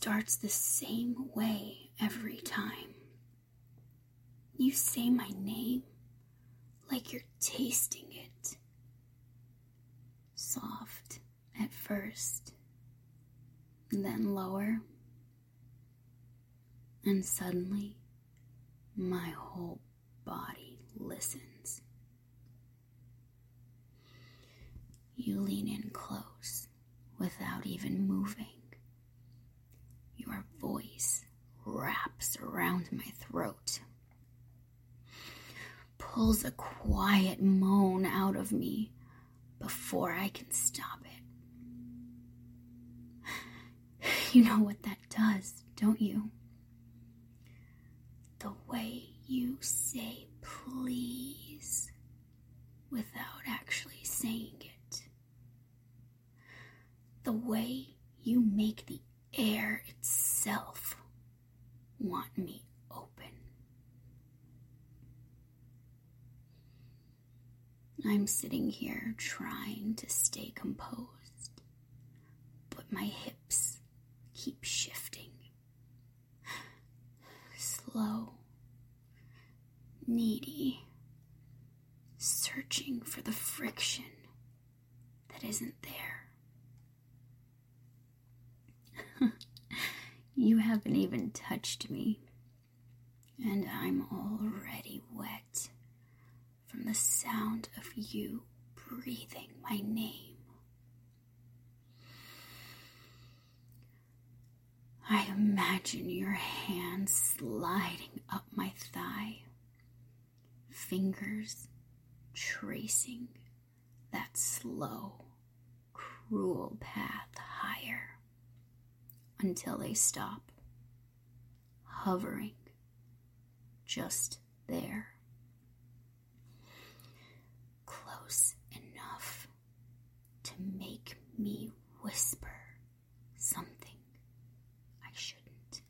starts the same way every time. You say my name like you're tasting it. Soft at first, then lower, and suddenly my whole body listens. You lean in close without even moving. Your voice wraps around my throat, pulls a quiet moan out of me before I can stop it. You know what that does, don't you? The way you say please without actually saying it. The way you make the air itself want me open. I'm sitting here trying to stay composed, but my hips keep shifting. Slow, needy, searching for the friction that isn't there. You haven't even touched me, and I'm already wet from the sound of you breathing my name. I imagine your hand sliding up my thigh, fingers tracing that slow, cruel path higher until they stop, hovering just there. Close enough to make me whisper something I shouldn't.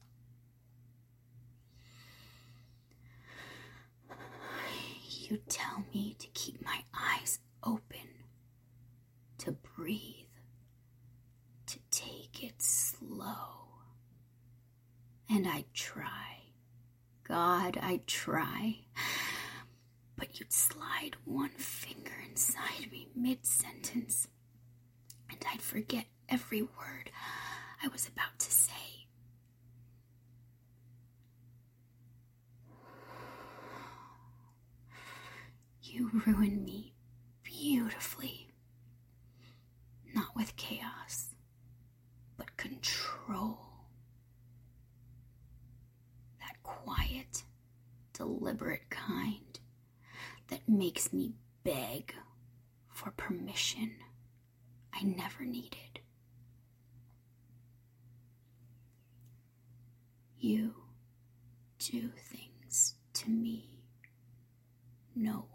You tell me to keep my eyes open, to breathe, to take it slow. And I try. God, I try. But you'd slide one finger inside me mid-sentence, and I'd forget every word I was about to say. You ruin me beautifully. Not with chaos, but control. That quiet, deliberate kind that makes me beg for permission I never needed. You do things to me no